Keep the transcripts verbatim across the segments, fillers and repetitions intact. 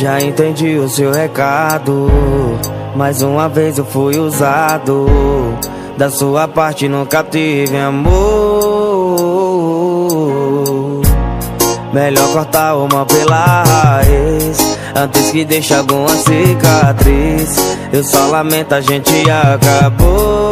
Já entendi o seu recado. Mais uma vez eu fui usado. Da sua parte nunca tive amor. Melhor cortar o mal pela raiz antes que deixe alguma cicatriz. Eu só lamento, a gente acabou.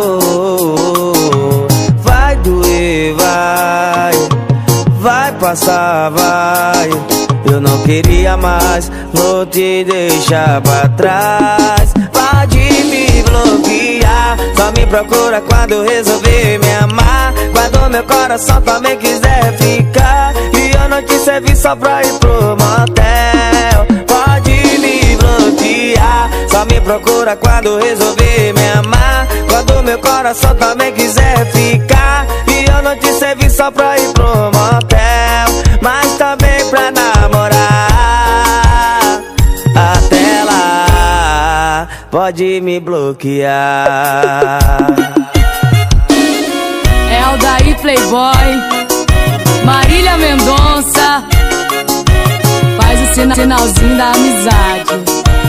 Vai doer, vai. Vai passar, vai. Eu não queria mais, vou te deixar pra trás. Pode me bloquear, só me procura quando resolver me amar. Quando meu coração também quiser ficar e eu não te servi só pra ir pro motel. Pode me bloquear, só me procura quando resolver me amar. Quando meu coração também quiser ficar e eu não te servi só pra ir pro motel, mas também pra namorar. Até lá, pode me bloquear. É o daí Playboy, Marília Mendonça. Faz o sina sinalzinho da amizade.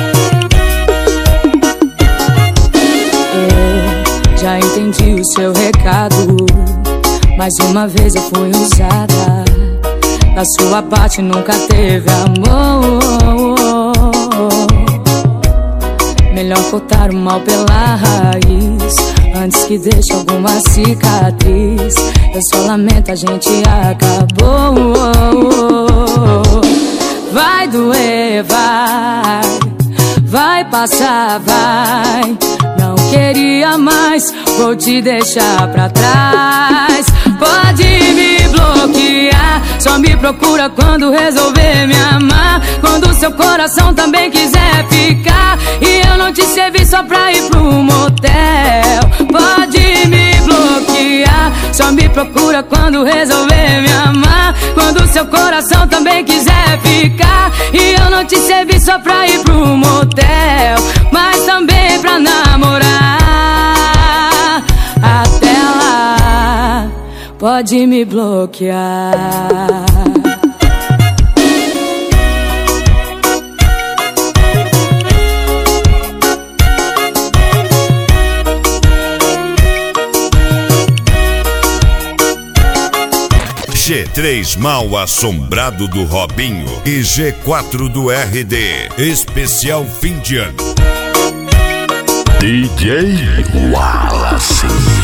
Eu já entendi o seu recado. Mais uma vez eu fui usada. Da sua parte nunca teve amor. Melhor cortar o mal pela raiz antes que deixe alguma cicatriz. Eu só lamento, a gente acabou. Vai doer, vai. Vai passar, vai. Não queria mais, vou te deixar pra trás. Pode me bloquear, só me procura quando resolver me amar. Quando seu coração também quiser ficar e eu não te servi só pra ir pro motel. Pode me bloquear, só me procura quando resolver me amar. Quando seu coração também quiser ficar e eu não te servi só pra ir pro motel, mas também pra namorar. Até lá, pode me bloquear. G três Mal Assombrado do Robinho e G quatro do R D. Especial fim de ano. D J Wallace.